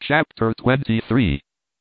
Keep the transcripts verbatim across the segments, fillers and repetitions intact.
Chapter twenty-three.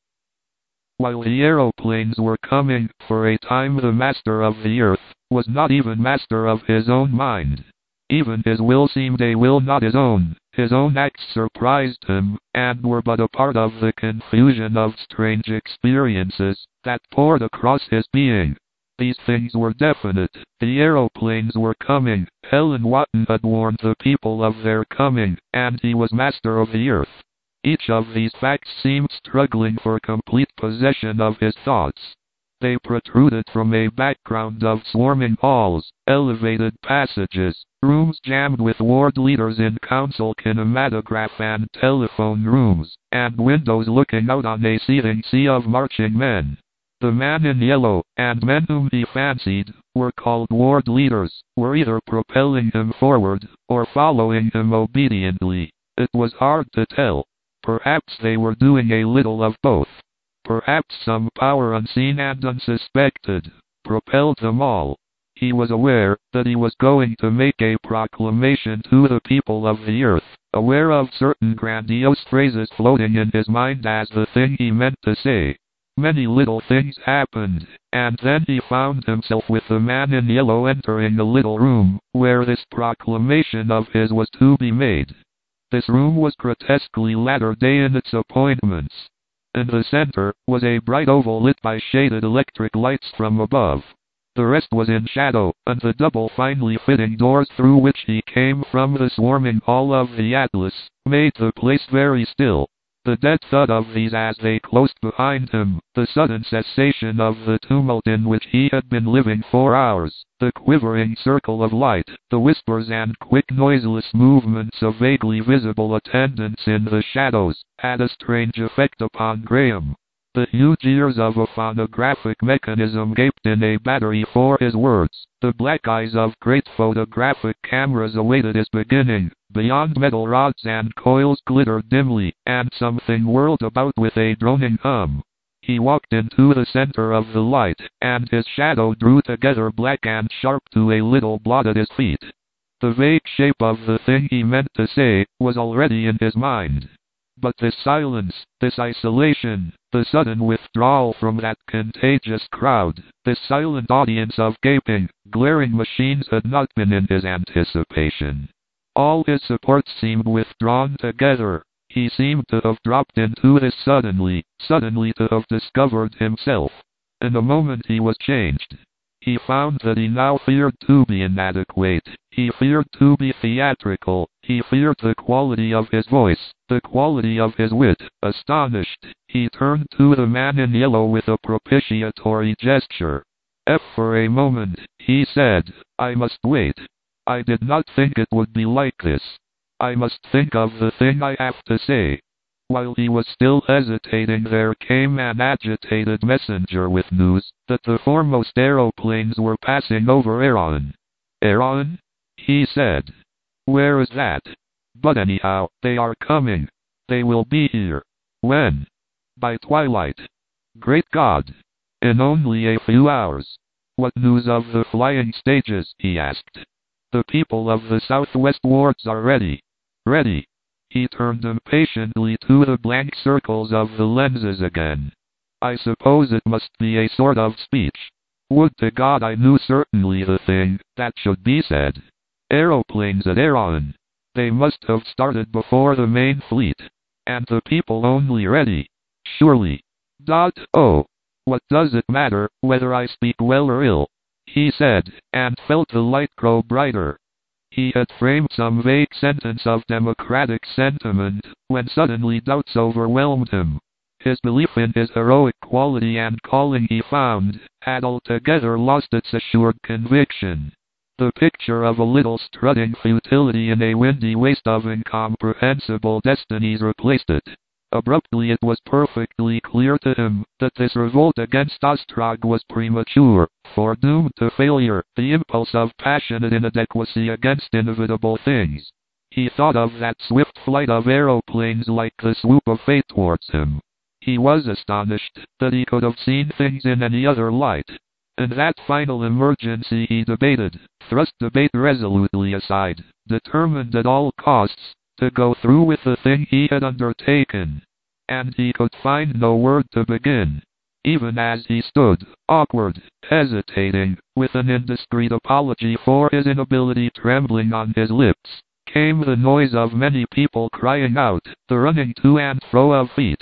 While the aeroplanes were coming, for a time the master of the earth was not even master of his own mind. Even his will seemed a will not his own. His own acts surprised him, and were but a part of the confusion of strange experiences that poured across his being. These things were definite. The aeroplanes were coming. Helen Wotton had warned the people of their coming, and he was master of the earth. Each of these facts seemed struggling for complete possession of his thoughts. They protruded from a background of swarming halls, elevated passages, rooms jammed with ward leaders in council kinematograph and telephone rooms, and windows looking out on a seething sea of marching men. The man in yellow, and men whom he fancied were called ward leaders, were either propelling him forward, or following him obediently. It was hard to tell. Perhaps they were doing a little of both. Perhaps some power unseen and unsuspected propelled them all. He was aware that he was going to make a proclamation to the people of the earth, aware of certain grandiose phrases floating in his mind as the thing he meant to say. Many little things happened, and then he found himself with the man in yellow entering the little room where this proclamation of his was to be made. This room was grotesquely latter-day in its appointments. In the center was a bright oval lit by shaded electric lights from above. The rest was in shadow, and the double finely fitting doors through which he came from the swarming hall of the Atlas made the place very still. The dead thud of these as they closed behind him, the sudden cessation of the tumult in which he had been living for hours, the quivering circle of light, the whispers and quick noiseless movements of vaguely visible attendants in the shadows, had a strange effect upon Graham. The huge ears of a phonographic mechanism gaped in a battery for his words. The black eyes of great photographic cameras awaited his beginning. Beyond metal rods and coils glittered dimly, and something whirled about with a droning hum. He walked into the center of the light, and his shadow drew together black and sharp to a little blot at his feet. The vague shape of the thing he meant to say was already in his mind. But this silence, this isolation, the sudden withdrawal from that contagious crowd, this silent audience of gaping, glaring machines had not been in his anticipation. All his supports seemed withdrawn together. He seemed to have dropped into this suddenly, suddenly to have discovered himself. In a moment he was changed. He found that he now feared to be inadequate. He feared to be theatrical. He feared the quality of his voice, the quality of his wit. Astonished, he turned to the man in yellow with a propitiatory gesture. "F for a moment," he said. "I must wait. I did not think it would be like this. I must think of the thing I have to say." While he was still hesitating, there came an agitated messenger with news that the foremost aeroplanes were passing over Iran. "Iran?" he said. "Where is that? But anyhow, they are coming. They will be here. When? By twilight. Great God! In only a few hours. What news of the flying stages?" he asked. "The people of the southwest wards are ready." "Ready?" He turned impatiently to the blank circles of the lenses again. "I suppose it must be a sort of speech. Would to God I knew certainly the thing that should be said. Aeroplanes at Iran. They must have started before the main fleet. And the people only ready. Surely. Dot oh. What does it matter whether I speak well or ill?" he said, and felt the light grow brighter. He had framed some vague sentence of democratic sentiment, when suddenly doubts overwhelmed him. His belief in his heroic quality and calling, he found, had altogether lost its assured conviction. The picture of a little strutting futility in a windy waste of incomprehensible destinies replaced it. Abruptly it was perfectly clear to him that this revolt against Ostrog was premature, foredoomed to failure, the impulse of passionate inadequacy against inevitable things. He thought of that swift flight of aeroplanes like the swoop of fate towards him. He was astonished that he could have seen things in any other light. In that final emergency he debated, thrust debate resolutely aside, determined at all costs to go through with the thing he had undertaken. and he could find no word to begin. Even as he stood, awkward, hesitating, with an indiscreet apology for his inability trembling on his lips, came the noise of many people crying out, the running to and fro of feet.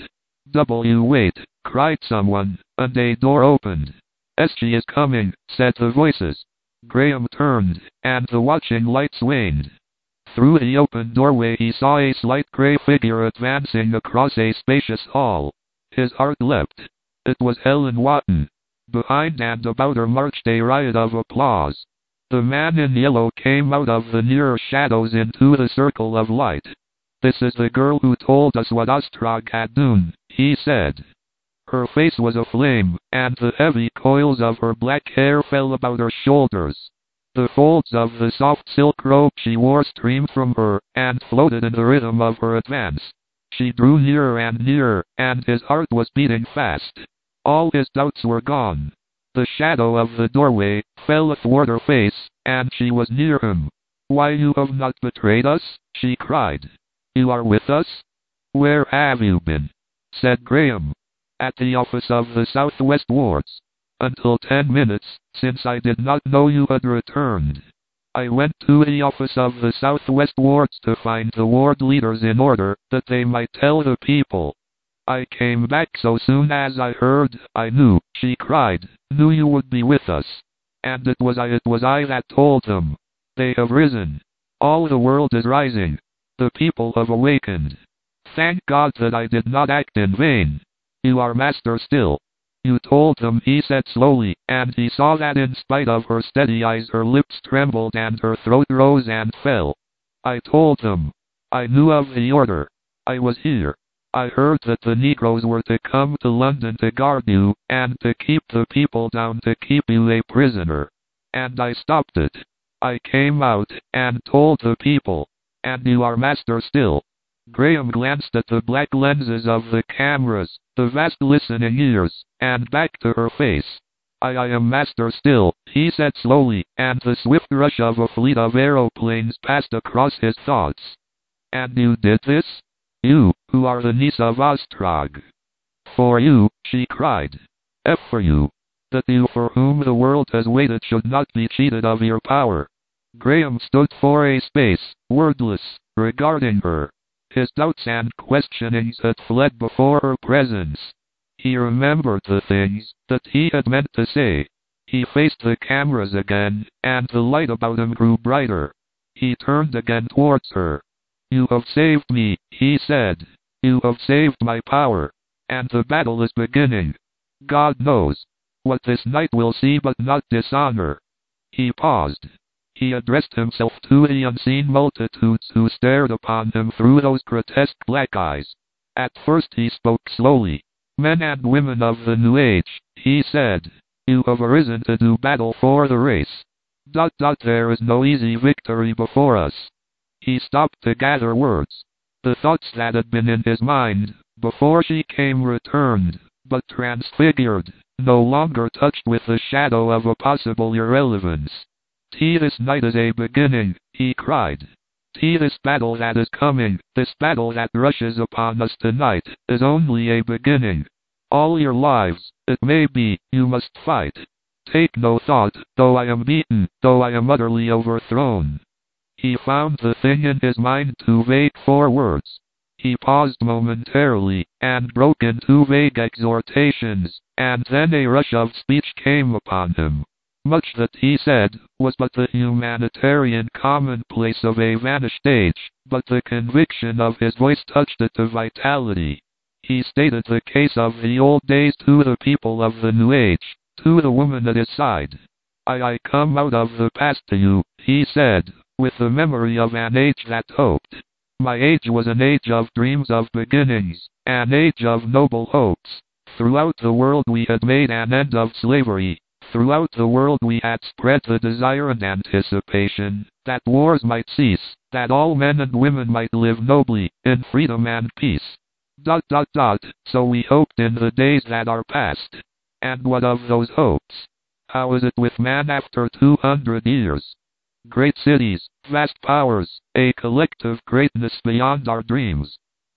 W wait, cried someone, and a door opened. S G is coming, said the voices. Graham turned, and the watching lights waned. Through the open doorway he saw a slight grey figure advancing across a spacious hall. His heart leapt. It was Helen Wotton. Behind and about her marched a riot of applause. The man in yellow came out of the nearer shadows into the circle of light. "This is the girl who told us what Ostrog had done," he said. Her face was aflame, and the heavy coils of her black hair fell about her shoulders. The folds of the soft silk robe she wore streamed from her, and floated in the rhythm of her advance. She drew nearer and nearer, and his heart was beating fast. All his doubts were gone. The shadow of the doorway fell athwart her face, and she was near him. "Why, you have not betrayed us?" she cried. "You are with us?" "Where have you been?" said Graham. "At the office of the Southwest Wards. Until ten minutes, since I did not know you had returned. I went to the office of the Southwest Wards to find the ward leaders in order, that they might tell the people. I came back so soon as I heard, I knew," she cried, "knew you would be with us. And it was I, it was I that told them. They have risen. All the world is rising. The people have awakened. Thank God that I did not act in vain. You are master still." "You told them," he said slowly, and he saw that in spite of her steady eyes her lips trembled and her throat rose and fell. "I told them. I knew of the order. I was here. I heard that the Negroes were to come to London to guard you, and to keep the people down, to keep you a prisoner. And I stopped it. I came out, and told the people. And you are master still." Graham glanced at the black lenses of the cameras, the vast listening ears, and back to her face. I, I am master still," he said slowly, and the swift rush of a fleet of aeroplanes passed across his thoughts. "And you did this? You, who are the niece of Ostrog." "For you," she cried. "F for you. That you for whom the world has waited should not be cheated of your power." Graham stood for a space, wordless, regarding her. His doubts and questionings had fled before her presence. He remembered the things that he had meant to say. He faced the cameras again, and the light about him grew brighter. He turned again towards her. "You have saved me," he said. "You have saved my power. And the battle is beginning. God knows what this night will see but not dishonor." He paused. He addressed himself to the unseen multitudes who stared upon him through those grotesque black eyes. At first he spoke slowly. "Men and women of the New Age," he said, "you have arisen to do battle for the race. Dot dot there is no easy victory before us." He stopped to gather words. The thoughts that had been in his mind before she came returned, but transfigured, no longer touched with the shadow of a possible irrelevance. "T this night is a beginning," he cried. "T this battle that is coming, this battle that rushes upon us tonight, is only a beginning. All your lives, it may be, you must fight. Take no thought, though I am beaten, though I am utterly overthrown." He found the thing in his mind too vague for words. He paused momentarily, and broke into vague exhortations, and then a rush of speech came upon him. Much that he said was but the humanitarian commonplace of a vanished age, but the conviction of his voice touched it to vitality. He stated the case of the old days to the people of the New Age, to the woman at his side. I, I come out of the past to you," he said, "with the memory of an age that hoped. My age was an age of dreams of beginnings, an age of noble hopes. Throughout the world we had made an end of slavery. Throughout the world we had spread the desire and anticipation that wars might cease, that all men and women might live nobly, in freedom and peace. Dot dot dot, so we hoped in the days that are past. And what of those hopes? How is it with man after two hundred years? Great cities, vast powers, a collective greatness beyond our dreams.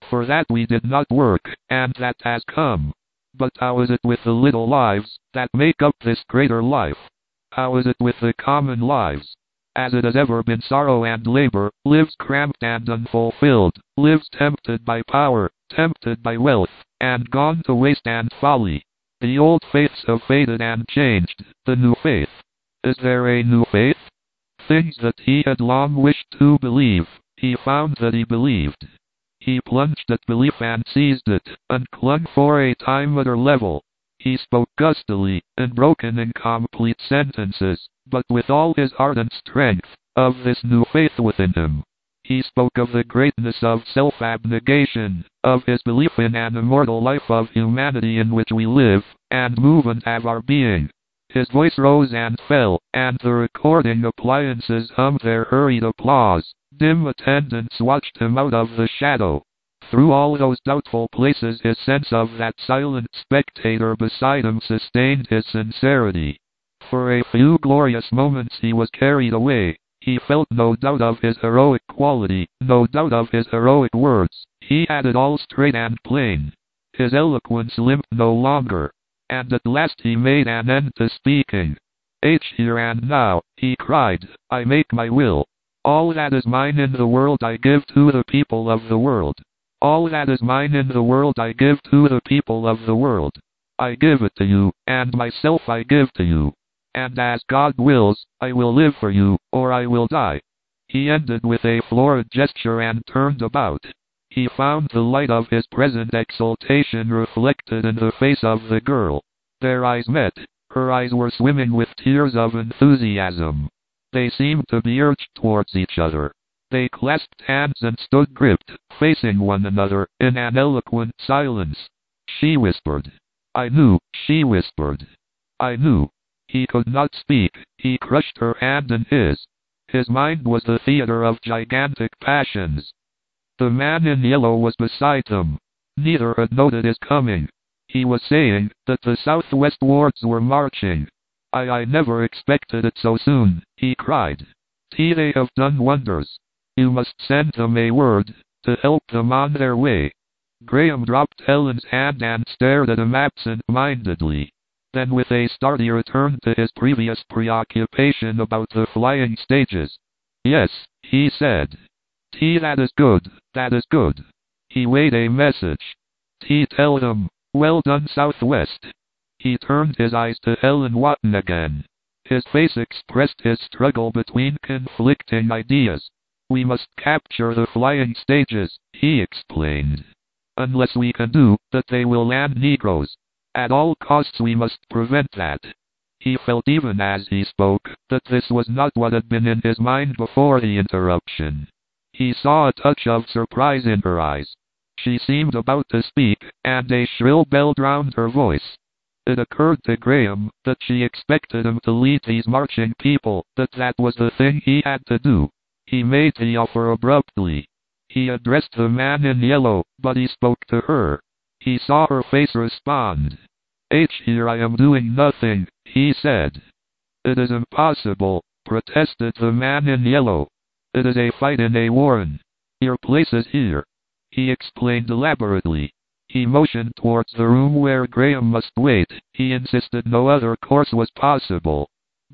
For that we did not work, and that has come. But how is it with the little lives that make up this greater life? How is it with the common lives? As it has ever been, sorrow and labor, lives cramped and unfulfilled, lives tempted by power, tempted by wealth, and gone to waste and folly. The old faiths have faded and changed. The new faith. Is there a new faith? Things that he had long wished to believe, he found that he believed. He plunged at belief and seized it, and clung for a time at her level. He spoke gustily, in broken incomplete sentences, but with all his heart and strength, of this new faith within him. He spoke of the greatness of self-abnegation, of his belief in an immortal life of humanity in which we live, and move and have our being. His voice rose and fell, and the recording appliances hummed their hurried applause. Dim attendants watched him out of the shadow. Through all those doubtful places his sense of that silent spectator beside him sustained his sincerity. For a few glorious moments he was carried away. He felt no doubt of his heroic quality, no doubt of his heroic words. He had it all straight and plain. His eloquence limped no longer. And at last he made an end to speaking. H here and now, he cried, I make my will. All that is mine in the world I give to the people of the world. All that is mine in the world I give to the people of the world. I give it to you, and myself I give to you. And as God wills, I will live for you, or I will die. He ended with a florid gesture and turned about. He found the light of his present exultation reflected in the face of the girl. Their eyes met. Her eyes were swimming with tears of enthusiasm. They seemed to be urged towards each other. They clasped hands and stood gripped, facing one another, in an eloquent silence. She whispered. I knew, she whispered. I knew. He could not speak. He crushed her hand in his. His mind was the theater of gigantic passions. The man in yellow was beside them. Neither had noted his coming. He was saying that the southwestwards were marching. I I never expected it so soon, he cried. T they have done wonders. You must send them a word, to help them on their way. Graham dropped Helen's hand and stared at him absent-mindedly. Then with a start he returned to his previous preoccupation about the flying stages. Yes, he said. T that is good, that is good. He weighed a message. T tell them, well done Southwest. He turned his eyes to Helen Wotton again. His face expressed his struggle between conflicting ideas. We must capture the flying stages, he explained. Unless we can do that, they will land Negroes. At all costs we must prevent that. He felt even as he spoke that this was not what had been in his mind before the interruption. He saw a touch of surprise in her eyes. She seemed about to speak, and a shrill bell drowned her voice. It occurred to Graham that she expected him to lead these marching people, that that was the thing he had to do. He made the offer abruptly. He addressed the man in yellow, but he spoke to her. He saw her face respond. H here I am doing nothing, he said. It is impossible, protested the man in yellow. It is a fight in a warren. Your place is here. He explained elaborately. He motioned towards the room where Graham must wait. He insisted no other course was possible.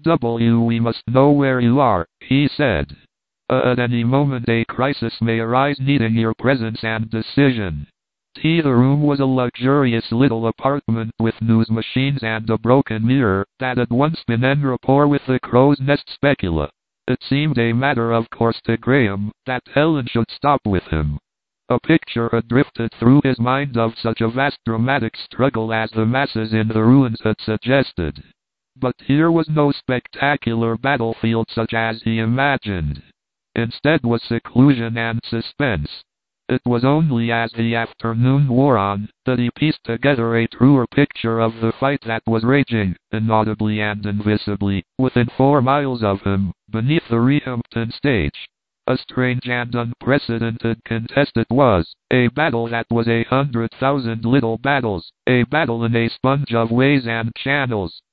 W we must know where you are, he said. Uh, at any moment a crisis may arise needing your presence and decision. T the room was a luxurious little apartment with news machines and a broken mirror that had once been en rapport with the crow's nest specula. It seemed a matter of course to Graham that Helen should stop with him. A picture had drifted through his mind of such a vast dramatic struggle as the masses in the ruins had suggested. But here was no spectacular battlefield such as he imagined. Instead was seclusion and suspense. It was only as the afternoon wore on that he pieced together a truer picture of the fight that was raging, inaudibly and invisibly, within four miles of him, beneath the Rehampton stage. A strange and unprecedented contest it was, a battle that was a hundred thousand little battles, a battle in a sponge of ways and channels,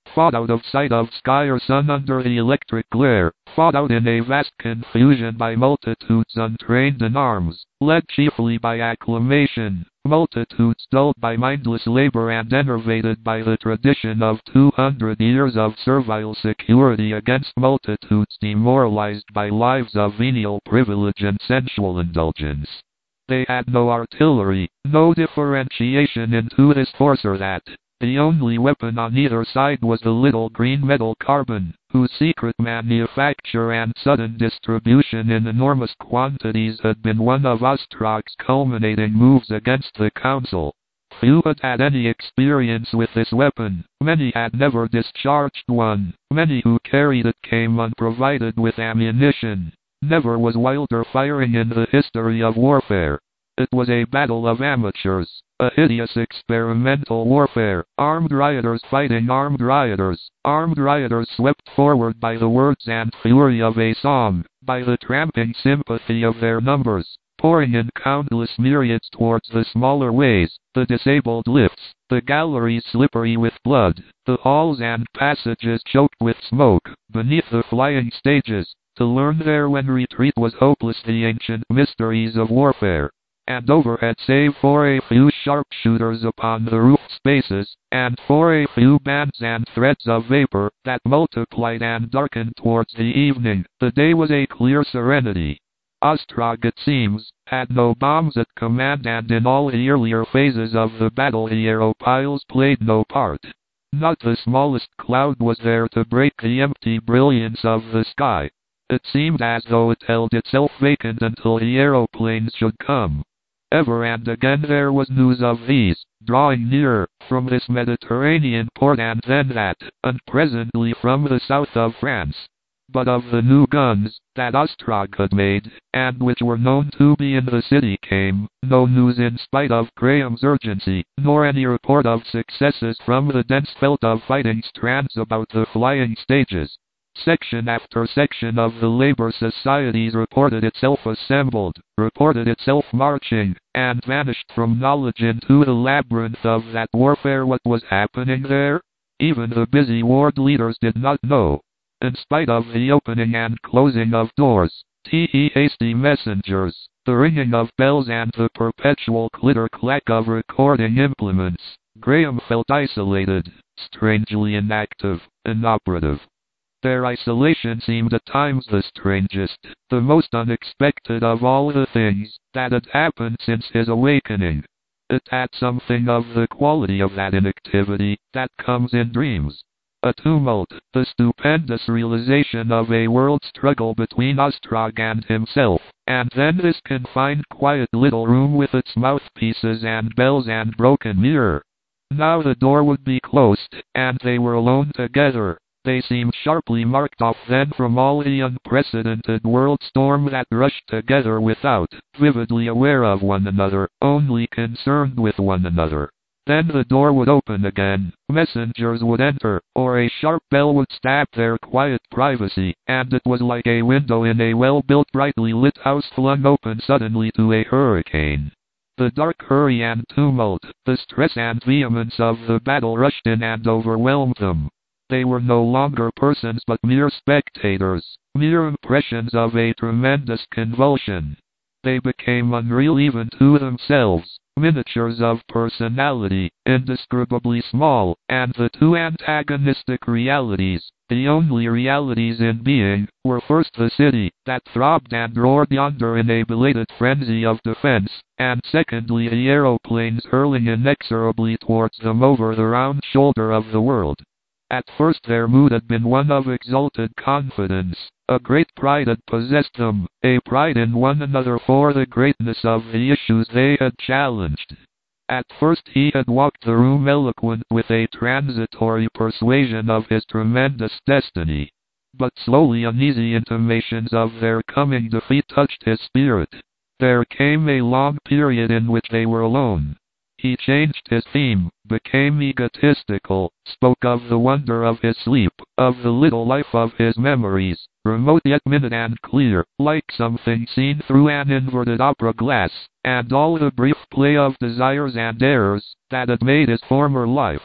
fought out of sight of sky or sun under the electric glare, fought out in a vast confusion by multitudes untrained in arms, led chiefly by acclamation, multitudes dulled by mindless labor and enervated by the tradition of two hundred years of servile security against multitudes demoralized by lives of venial privilege and sensual indulgence. They had no artillery, no differentiation into this force or that. The only weapon on either side was the little green metal carbine, whose secret manufacture and sudden distribution in enormous quantities had been one of Ostrog's culminating moves against the Council. Few had had any experience with this weapon, many had never discharged one, many who carried it came unprovided with ammunition. Never was wilder firing in the history of warfare. It was a battle of amateurs, a hideous experimental warfare, armed rioters fighting armed rioters, armed rioters swept forward by the words and fury of a song, by the tramping sympathy of their numbers, pouring in countless myriads towards the smaller ways, the disabled lifts, the galleries slippery with blood, the halls and passages choked with smoke, beneath the flying stages, to learn there when retreat was hopeless the ancient mysteries of warfare. And overhead, save for a few sharpshooters upon the roof spaces, and for a few bands and threads of vapor that multiplied and darkened towards the evening, the day was a clear serenity. Ostrog, it seems, had no bombs at command, and in all the earlier phases of the battle the aeropiles played no part. Not the smallest cloud was there to break the empty brilliance of the sky. It seemed as though it held itself vacant until the aeroplanes should come. Ever and again there was news of these, drawing nearer, from this Mediterranean port and then that, and presently from the south of France. But of the new guns that Ostrog had made, and which were known to be in the city, came no news in spite of Graham's urgency, nor any report of successes from the dense felt of fighting strands about the flying stages. Section after section of the labor societies reported itself assembled, reported itself marching, and vanished from knowledge into the labyrinth of that warfare. What was happening there? Even the busy ward leaders did not know. In spite of the opening and closing of doors, the hasty messengers, the ringing of bells and the perpetual clitter-clack of recording implements, Graham felt isolated, strangely inactive, inoperative. Their isolation seemed at times the strangest, the most unexpected of all the things that had happened since his awakening. It had something of the quality of that inactivity that comes in dreams. A tumult, the stupendous realization of a world struggle between Ostrog and himself, and then this confined quiet little room with its mouthpieces and bells and broken mirror. Now the door would be closed, and they were alone together. They seemed sharply marked off then from all the unprecedented world storm that rushed together without, vividly aware of one another, only concerned with one another. Then the door would open again, messengers would enter, or a sharp bell would stab their quiet privacy, and it was like a window in a well-built, brightly lit house flung open suddenly to a hurricane. The dark hurry and tumult, the stress and vehemence of the battle rushed in and overwhelmed them. They were no longer persons but mere spectators, mere impressions of a tremendous convulsion. They became unreal even to themselves, miniatures of personality, indescribably small, and the two antagonistic realities, the only realities in being, were first the city, that throbbed and roared yonder in a belated frenzy of defense, and secondly the aeroplanes hurling inexorably towards them over the round shoulder of the world. At first their mood had been one of exalted confidence. A great pride had possessed them, a pride in one another for the greatness of the issues they had challenged. At first he had walked the room eloquent with a transitory persuasion of his tremendous destiny. But slowly uneasy intimations of their coming defeat touched his spirit. There came a long period in which they were alone. He changed his theme, became egotistical, spoke of the wonder of his sleep, of the little life of his memories, remote yet minute and clear, like something seen through an inverted opera glass, and all the brief play of desires and errors that had made his former life.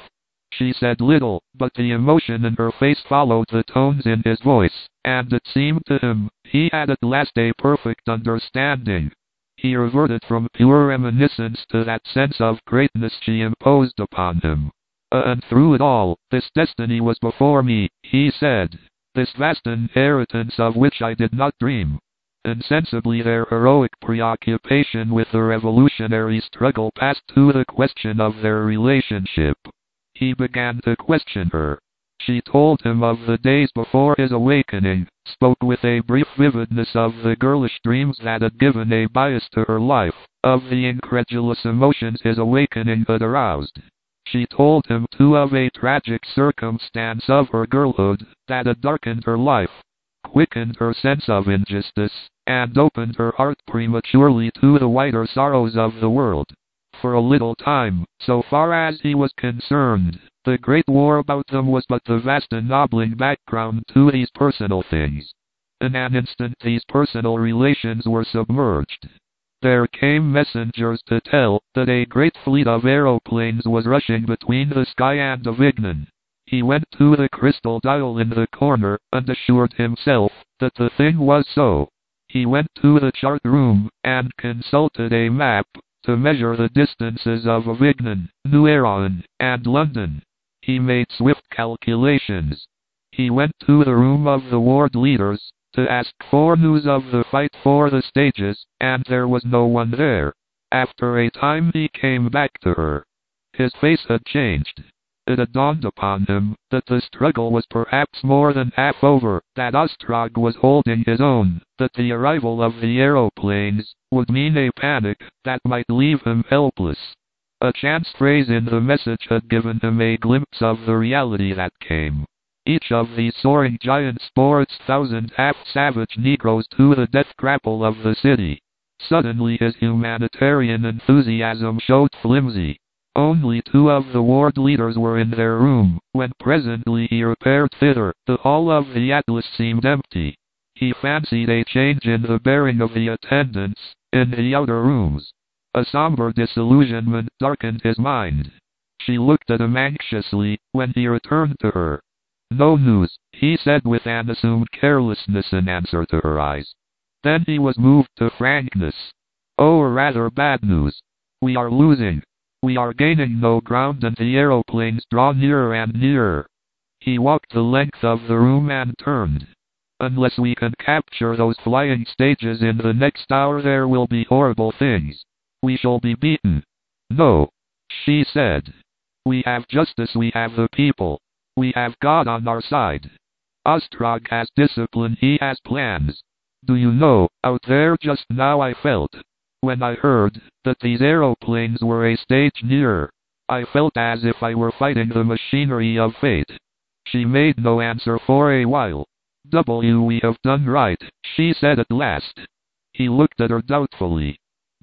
She said little, but the emotion in her face followed the tones in his voice, and it seemed to him he had at last a perfect understanding. He reverted from pure reminiscence to that sense of greatness she imposed upon him. Uh, and through it all, this destiny was before me, he said. This vast inheritance of which I did not dream. Insensibly their heroic preoccupation with the revolutionary struggle passed to the question of their relationship. He began to question her. She told him of the days before his awakening, spoke with a brief vividness of the girlish dreams that had given a bias to her life, of the incredulous emotions his awakening had aroused. She told him too of a tragic circumstance of her girlhood that had darkened her life, quickened her sense of injustice, and opened her heart prematurely to the wider sorrows of the world. For a little time, so far as he was concerned, the great war about them was but the vast ennobling background to these personal things. In an instant these personal relations were submerged. There came messengers to tell that a great fleet of aeroplanes was rushing between the sky and Avignon. He went to the crystal dial in the corner and assured himself that the thing was so. He went to the chart room and consulted a map to measure the distances of Avignon, New Eraon, and London. He made swift calculations. He went to the room of the ward leaders to ask for news of the fight for the stages, and there was no one there. After a time he came back to her. His face had changed. It had dawned upon him that the struggle was perhaps more than half over, that Ostrog was holding his own, that the arrival of the aeroplanes would mean a panic that might leave him helpless. A chance phrase in the message had given him a glimpse of the reality that came. Each of these soaring giants bore its thousand half-savage Negroes to the death grapple of the city. Suddenly his humanitarian enthusiasm showed flimsy. Only two of the ward leaders were in their room. When presently he repaired thither, the hall of the Atlas seemed empty. He fancied a change in the bearing of the attendants in the outer rooms. A somber disillusionment darkened his mind. She looked at him anxiously when he returned to her. "No news," he said with an assumed carelessness in answer to her eyes. Then he was moved to frankness. "Oh, rather bad news. We are losing. We are gaining no ground and the aeroplanes draw nearer and nearer." He walked the length of the room and turned. "Unless we can capture those flying stages in the next hour there will be horrible things. We shall be beaten." "No," she said. "We have justice, we have the people. We have God on our side. Ostrog has discipline, he has plans. Do you know, out there just now I felt, when I heard that these aeroplanes were a stage nearer, I felt as if I were fighting the machinery of fate." She made no answer for a while. "W, we have done right," she said at last. He looked at her doubtfully.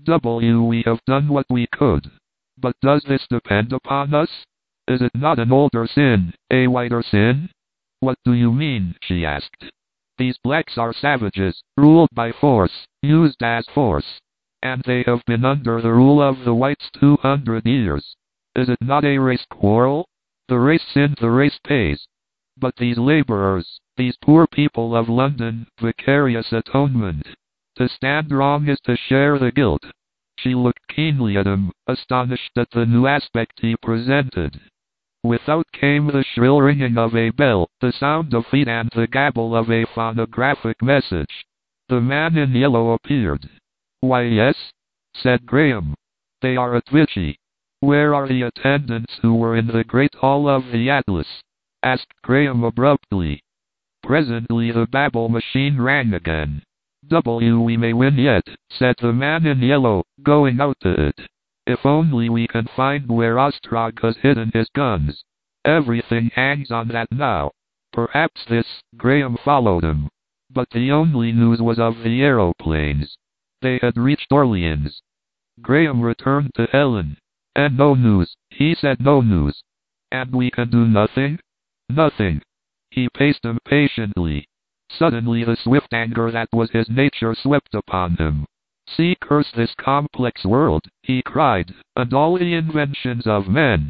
"W, we have done what we could. But does this depend upon us? Is it not an older sin, a whiter sin?" "What do you mean?" she asked. "These blacks are savages, ruled by force, used as force. And they have been under the rule of the whites two hundred years. Is it not a race quarrel? The race sins, the race pays. But these laborers, these poor people of London, vicarious atonement. To stand wrong is to share the guilt." She looked keenly at him, astonished at the new aspect he presented. Without came the shrill ringing of a bell, the sound of feet and the gabble of a phonographic message. The man in yellow appeared. "Why, yes," said Graham. "They are at Vichy." "Where are the attendants who were in the great hall of the Atlas?" asked Graham abruptly. Presently the babble machine rang again. "W, we may win yet," said the man in yellow, going out to it. "If only we can find where Ostrog has hidden his guns. Everything hangs on that now." Perhaps this, Graham followed him. But the only news was of the aeroplanes. They had reached Orleans. Graham returned to Helen. "And no news," he said, "no news. And we can do nothing?" "Nothing." He paced impatiently. Suddenly the swift anger that was his nature swept upon him. "See, curse this complex world," he cried, "and all the inventions of men.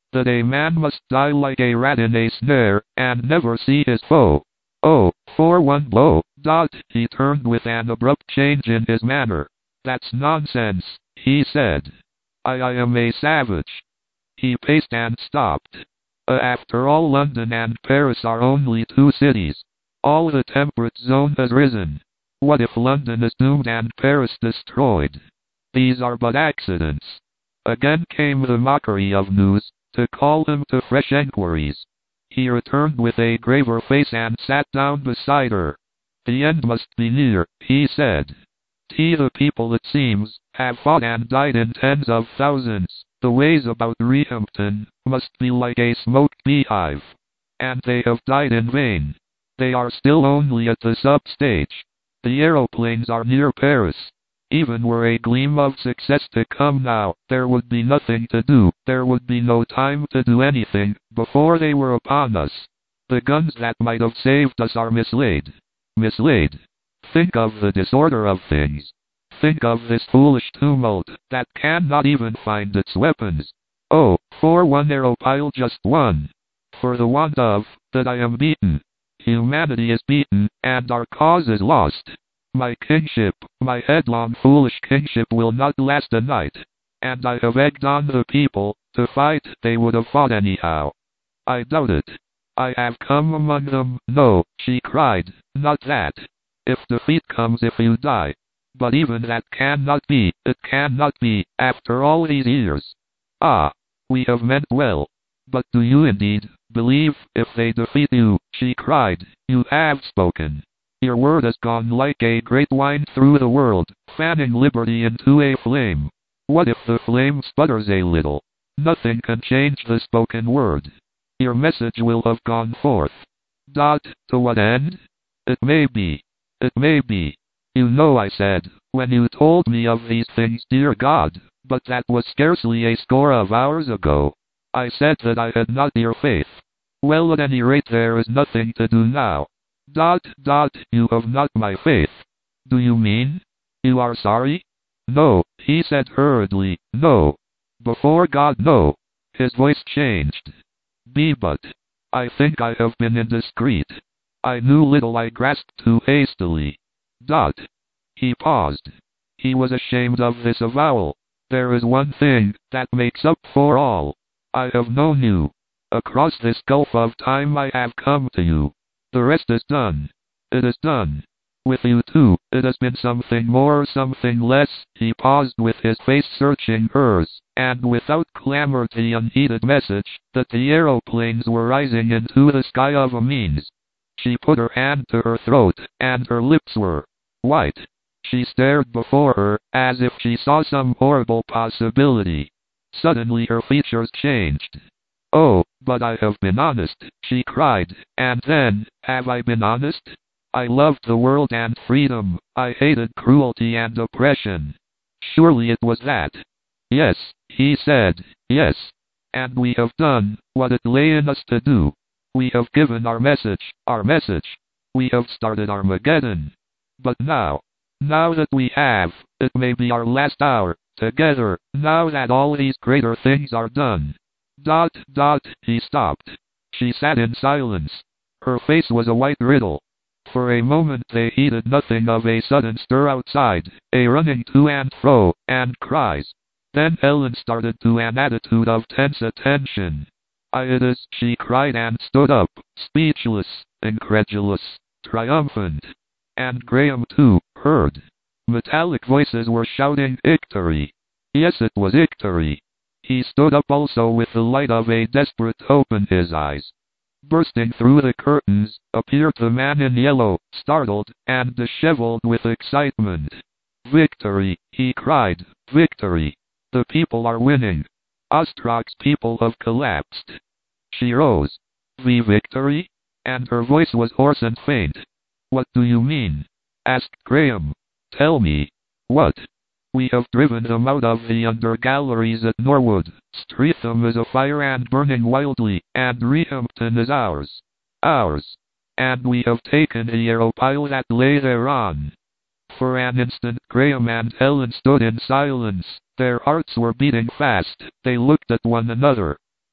that a man must die like a rat in a snare, and never see his foe. Oh, for one blow, dot, he turned with an abrupt change in his manner. That's nonsense, he said. I, I am a savage. He paced and stopped. Uh, after all, London and Paris are only two cities. All the temperate zone has risen. What if London is doomed and Paris destroyed? These are but accidents. Again came the mockery of news, to call him to fresh enquiries. He returned with a graver face and sat down beside her. The end must be near, he said. T the people, it seems, have fought and died in tens of thousands. The ways about Rehampton must be like a smoked beehive. And they have died in vain. They are still only at the sub-stage. The aeroplanes are near Paris. Even were a gleam of success to come now, there would be nothing to do, there would be no time to do anything, before they were upon us. The guns that might have saved us are mislaid. Mislaid. Think of the disorder of things. Think of this foolish tumult, that cannot even find its weapons. Oh, for one aeropile, just one. For the want of, that I am beaten. Humanity is beaten, and our cause is lost. My kingship, my headlong foolish kingship will not last a night. And I have egged on the people, to fight, they would have fought anyhow. I doubt it. I have come among them. No, she cried, not that. If defeat comes, if you die. But even that cannot be, it cannot be, after all these years. Ah, we have meant well. But do you indeed believe, if they defeat you, she cried, you have spoken. Your word has gone like a great wind through the world, fanning liberty into a flame. What if the flame sputters a little? Nothing can change the spoken word. Your message will have gone forth. Dot, to what end? It may be. It may be. You know, I said, when you told me of these things, dear God, but that was scarcely a score of hours ago. I said that I had not your faith. Well, at any rate, there is nothing to do now. Dot, dot, you have not my faith. Do you mean? You are sorry? No, he said hurriedly, no. Before God, no. His voice changed. Be but. I think I have been indiscreet. I knew little, I grasped too hastily. Dot. He paused. He was ashamed of this avowal. There is one thing that makes up for all. I have known you. Across this gulf of time I have come to you. The rest is done. It is done. With you too, it has been something more, something less. He paused with his face searching hers, and without clamor the unheeded message, that the aeroplanes were rising into the sky of Amiens. She put her hand to her throat, and her lips were white. She stared before her, as if she saw some horrible possibility. Suddenly her features changed. Oh, but I have been honest, she cried, and then, have I been honest? I loved the world and freedom, I hated cruelty and oppression. Surely it was that. Yes, he said, yes. And we have done what it lay in us to do. We have given our message, our message. We have started Armageddon. But now, now that we have, it may be our last hour, together, now that all these greater things are done. Dot, dot, he stopped. She sat in silence. Her face was a white riddle. For a moment they heeded nothing of a sudden stir outside, a running to and fro, and cries. Then Helen started to an attitude of tense attention. I it is, she cried and stood up, speechless, incredulous, triumphant. And Graham too, heard. Metallic voices were shouting victory. Yes, it was victory. He stood up also with the light of a desperate hope in his eyes. Bursting through the curtains, appeared the man in yellow, startled, and disheveled with excitement. Victory, he cried, victory. The people are winning. Ostrog's people have collapsed. She rose. The victory? And her voice was hoarse and faint. What do you mean? Asked Graham. Tell me. What? We have driven them out of the under galleries at Norwood. Streatham is afire and burning wildly, and Rehampton is ours. Ours. And we have taken the aeropile that lay thereon. For an instant Graham and Helen stood in silence. Their hearts were beating fast. They looked at one another.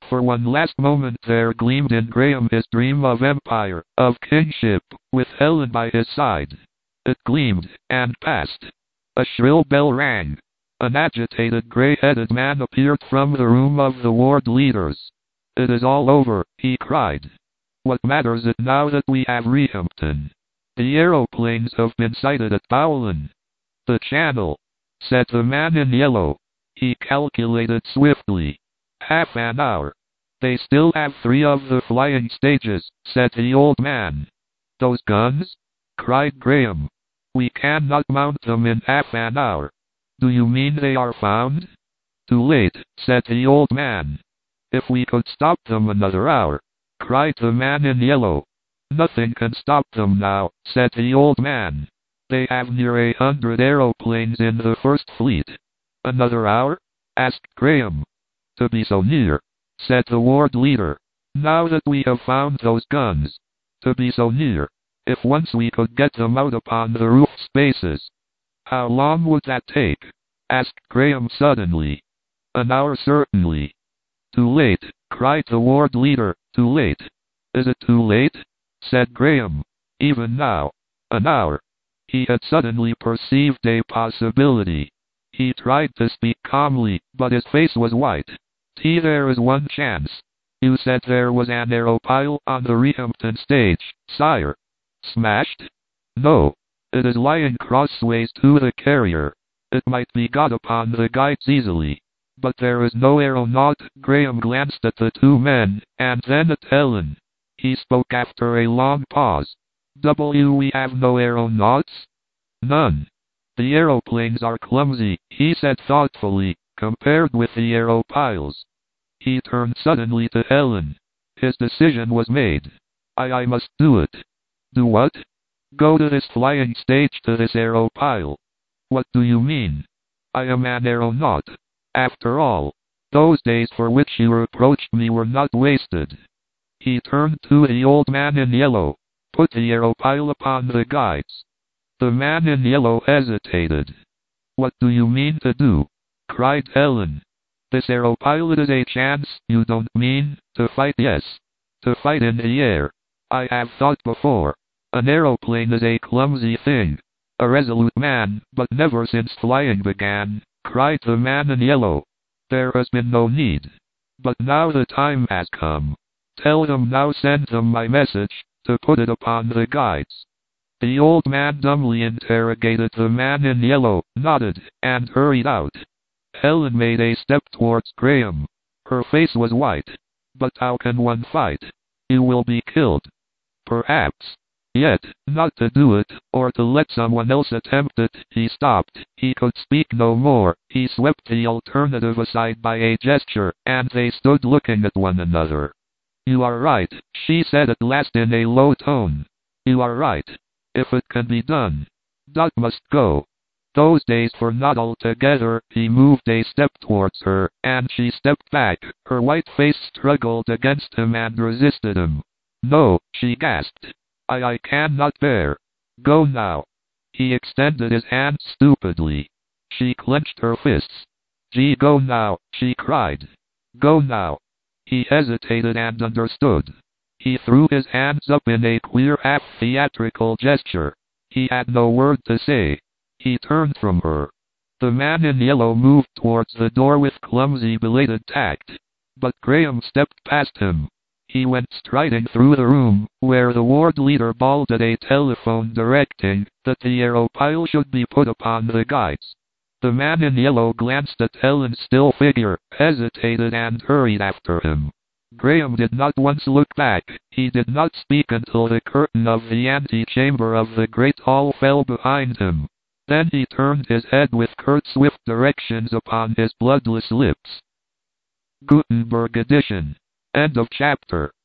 For one last moment there gleamed in Graham his dream of empire, of kingship, with Helen by his side. It gleamed, and passed. A shrill bell rang. An agitated gray-headed man appeared from the room of the ward leaders. "It is all over," he cried. "What matters it now that we have Rehampton? The aeroplanes have been sighted at Bowlen." "The channel," said the man in yellow. He calculated swiftly. "Half an hour." "They still have three of the flying stages," said the old man. "Those guns?" cried Graham. "We cannot mount them in half an hour." "Do you mean they are found?" "Too late," said the old man. "If we could stop them another hour," cried the man in yellow. "Nothing can stop them now," said the old man. "They have near a hundred aeroplanes in the first fleet." "Another hour?" asked Graham. "To be so near," said the ward leader. "Now that we have found those guns. To be so near. If once we could get them out upon the roof spaces." "How long would that take?" asked Graham suddenly. "An hour certainly." "Too late," cried the ward leader. "Too late." "Is it too late?" said Graham. "Even now. An hour." He had suddenly perceived a possibility. He tried to speak calmly, but his face was white. "T, there is one chance. You said there was an aeropile on the Rehampton stage, sire." "Smashed?" "No. It is lying crossways to the carrier. It might be got upon the guides easily. But there is no aeronaut." Graham glanced at the two men, and then at Helen. He spoke after a long pause. "W, we have no aeronauts?" "None. The aeroplanes are clumsy," he said thoughtfully, "compared with the aeropiles." He turned suddenly to Helen. His decision was made. I I must do it." "Do what?" "Go to this flying stage, to this aeropile." "What do you mean?" "I am an aeronaut. After all, those days for which you reproached me were not wasted." He turned to the old man in yellow. "Put the aeropile upon the guides." The man in yellow hesitated. "What do you mean to do?" cried Helen. "This aeropile is a chance." "You don't mean to fight?" "Yes. To fight in the air. I have thought before. An aeroplane is a clumsy thing." "A resolute man, but never since flying began," cried the man in yellow. "There has been no need. But now the time has come. Tell them now, send them my message, to put it upon the guides." The old man dumbly interrogated the man in yellow, nodded, and hurried out. Helen made a step towards Graham. Her face was white. "But how can one fight? You will be killed." "Perhaps. Yet, not to do it, or to let someone else attempt it." He stopped. He could speak no more. He swept the alternative aside by a gesture, and they stood looking at one another. "You are right," she said at last in a low tone. "You are right. If it can be done, Dot must go." Those days were not altogether. He moved a step towards her, and she stepped back. Her white face struggled against him and resisted him. "No," she gasped. I I cannot bear. Go now." He extended his hand stupidly. She clenched her fists. "Gee, go now," she cried. "Go now." He hesitated and understood. He threw his hands up in a queer half-theatrical gesture. He had no word to say. He turned from her. The man in yellow moved towards the door with clumsy, belated tact. But Graham stepped past him. He went striding through the room, where the ward leader bawled at a telephone directing that the aeropile should be put upon the guides. The man in yellow glanced at Helen's still figure, hesitated and hurried after him. Graham did not once look back. He did not speak until the curtain of the antechamber of the great hall fell behind him. Then he turned his head with curt, swift directions upon his bloodless lips. Gutenberg edition. End of chapter.